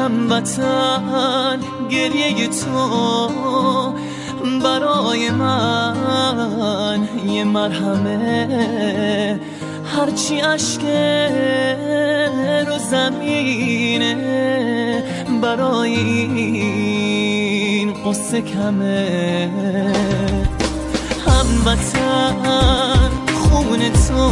هموطن گریه تو برای من یه مرهمه، هرچی اشک رو زمینه برای این قصه کمه. هموطن خون تو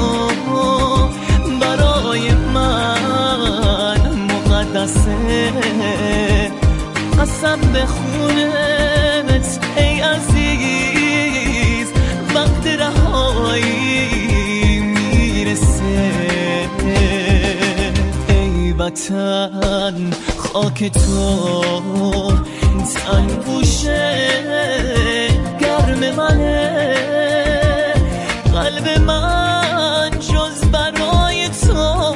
برای من مقدسه، قسم به خونت ای عزیز وقت رهایی میرسه. ای وطن خاک تو تن بوشه گرم منه، قلب من جز برای تو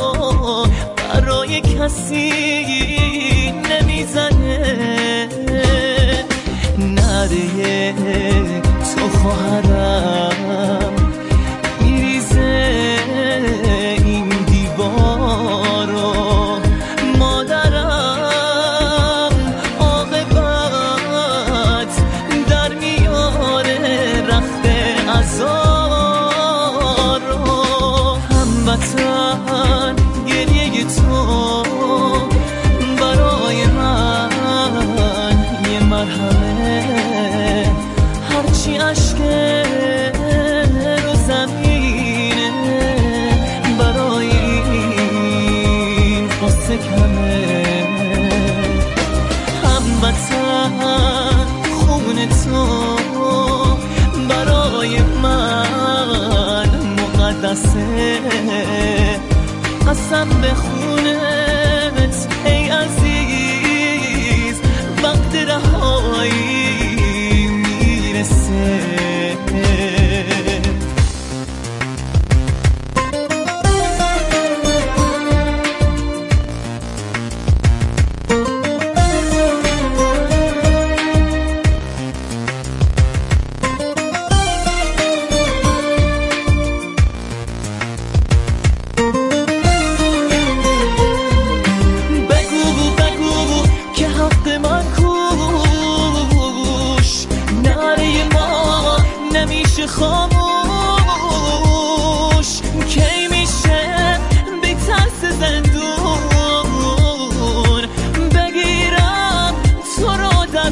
برای کسی نمیزنه. نره تو خواهرم میریزه این دیوارو، مادرم عاقبت در میاره رخت عزارو. هموطن گریه تو برای من یه مرهمه، هرچی اشک رو زمینه برای این قصه کمه. هموطن خون تو برای من مقدسه، قسم به خونت ای عزیز وقت رهایی میرسه. خاموش کی میشه بی ترس زندون بگیرم تو رو در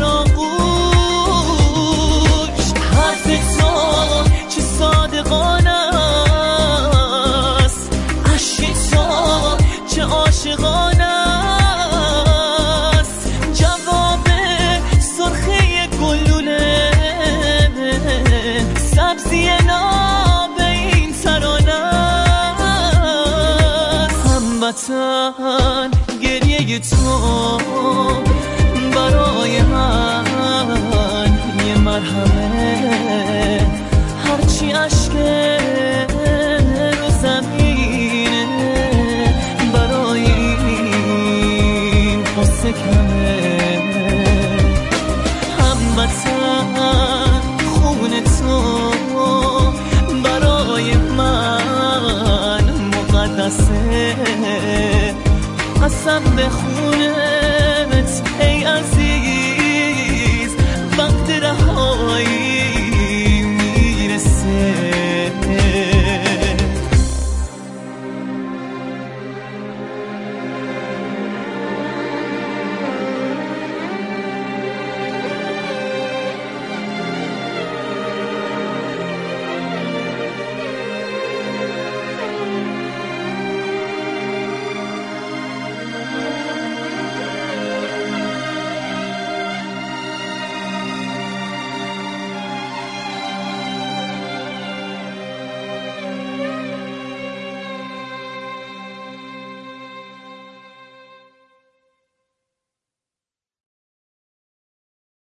آغوش. حرف تو چه صادقانه است، عشق تو چه عاشقانه است، جواب سرخی گلوله سبزی ناب این ترانه است. هموطن گریه تو برای من یه مرهمه، هرچی اشک رو زمینه برای این قصه کمه. هموطن خون تو برای من مقدسه، قسم به خونه